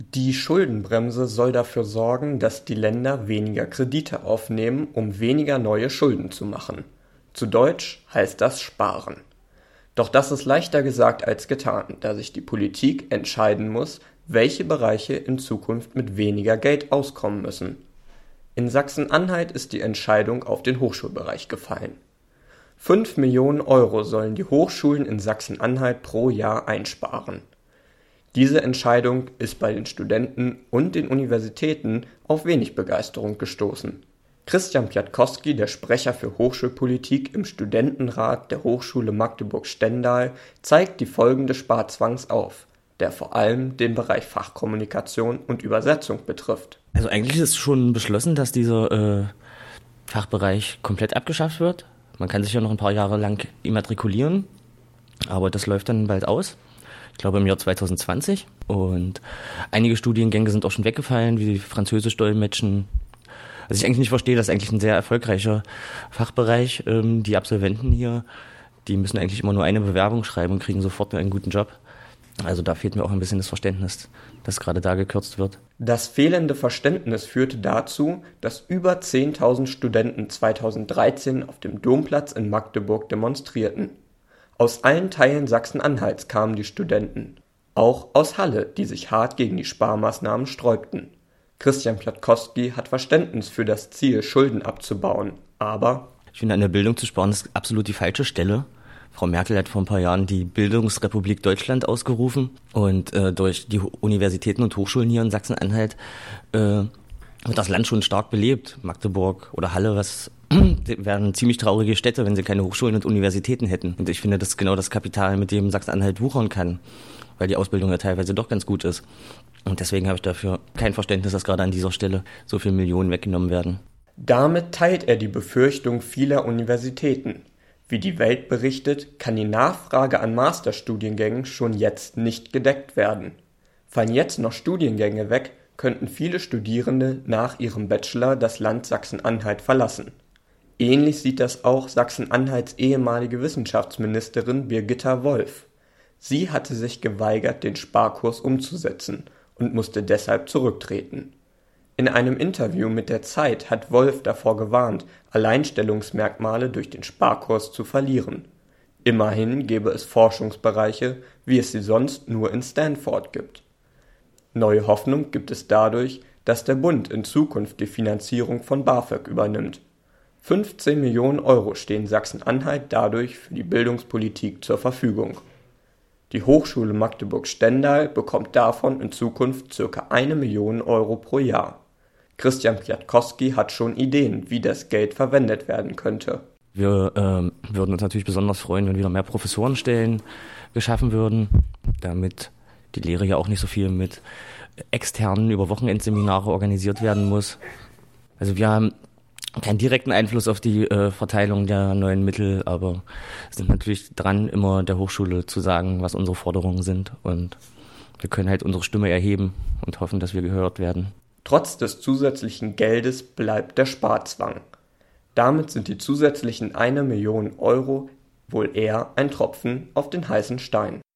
Die Schuldenbremse soll dafür sorgen, dass die Länder weniger Kredite aufnehmen, um weniger neue Schulden zu machen. Zu Deutsch heißt das Sparen. Doch das ist leichter gesagt als getan, da sich die Politik entscheiden muss, welche Bereiche in Zukunft mit weniger Geld auskommen müssen. In Sachsen-Anhalt ist die Entscheidung auf den Hochschulbereich gefallen. 5 Millionen Euro sollen die Hochschulen in Sachsen-Anhalt pro Jahr einsparen. Diese Entscheidung ist bei den Studenten und den Universitäten auf wenig Begeisterung gestoßen. Christian Piatkowski, der Sprecher für Hochschulpolitik im Studentenrat der Hochschule Magdeburg-Stendal, zeigt die Folgen des Sparzwangs auf, der vor allem den Bereich Fachkommunikation und Übersetzung betrifft. Also eigentlich ist schon beschlossen, dass dieser Fachbereich komplett abgeschafft wird. Man kann sich ja noch ein paar Jahre lang immatrikulieren, aber das läuft dann bald aus. Ich glaube im Jahr 2020. Und einige Studiengänge sind auch schon weggefallen, wie Französisch-Dolmetschen. Was ich eigentlich nicht verstehe, das ist eigentlich ein sehr erfolgreicher Fachbereich. Die Absolventen hier, die müssen eigentlich immer nur eine Bewerbung schreiben und kriegen sofort einen guten Job. Also da fehlt mir auch ein bisschen das Verständnis, dass gerade da gekürzt wird. Das fehlende Verständnis führte dazu, dass über 10.000 Studenten 2013 auf dem Domplatz in Magdeburg demonstrierten. Aus allen Teilen Sachsen-Anhalts kamen die Studenten, auch aus Halle, die sich hart gegen die Sparmaßnahmen sträubten. Christian Piatkowski hat Verständnis für das Ziel, Schulden abzubauen, aber ich finde, an der Bildung zu sparen ist absolut die falsche Stelle. Frau Merkel hat vor ein paar Jahren die Bildungsrepublik Deutschland ausgerufen und durch die Universitäten und Hochschulen hier in Sachsen-Anhalt wird das Land schon stark belebt. Magdeburg oder Halle, wären ziemlich traurige Städte, wenn sie keine Hochschulen und Universitäten hätten. Und ich finde, das ist genau das Kapital, mit dem Sachsen-Anhalt wuchern kann, weil die Ausbildung ja teilweise doch ganz gut ist. Und deswegen habe ich dafür kein Verständnis, dass gerade an dieser Stelle so viele Millionen weggenommen werden. Damit teilt er die Befürchtung vieler Universitäten. Wie die Welt berichtet, kann die Nachfrage an Masterstudiengängen schon jetzt nicht gedeckt werden. Fallen jetzt noch Studiengänge weg, könnten viele Studierende nach ihrem Bachelor das Land Sachsen-Anhalt verlassen. Ähnlich sieht das auch Sachsen-Anhalts ehemalige Wissenschaftsministerin Birgitta Wolf. Sie hatte sich geweigert, den Sparkurs umzusetzen und musste deshalb zurücktreten. In einem Interview mit der Zeit hat Wolf davor gewarnt, Alleinstellungsmerkmale durch den Sparkurs zu verlieren. Immerhin gäbe es Forschungsbereiche, wie es sie sonst nur in Stanford gibt. Neue Hoffnung gibt es dadurch, dass der Bund in Zukunft die Finanzierung von BAföG übernimmt. 15 Millionen Euro stehen Sachsen-Anhalt dadurch für die Bildungspolitik zur Verfügung. Die Hochschule Magdeburg-Stendal bekommt davon in Zukunft ca. 1 Million Euro pro Jahr. Christian Piatkowski hat schon Ideen, wie das Geld verwendet werden könnte. Wir würden uns natürlich besonders freuen, wenn wieder mehr Professorenstellen geschaffen würden, damit die Lehre ja auch nicht so viel mit externen über Wochenendseminare organisiert werden muss. Also wir haben keinen direkten Einfluss auf die Verteilung der neuen Mittel, aber sind natürlich dran, immer der Hochschule zu sagen, was unsere Forderungen sind. Und wir können halt unsere Stimme erheben und hoffen, dass wir gehört werden. Trotz des zusätzlichen Geldes bleibt der Sparzwang. Damit sind die zusätzlichen 1 Million Euro wohl eher ein Tropfen auf den heißen Stein.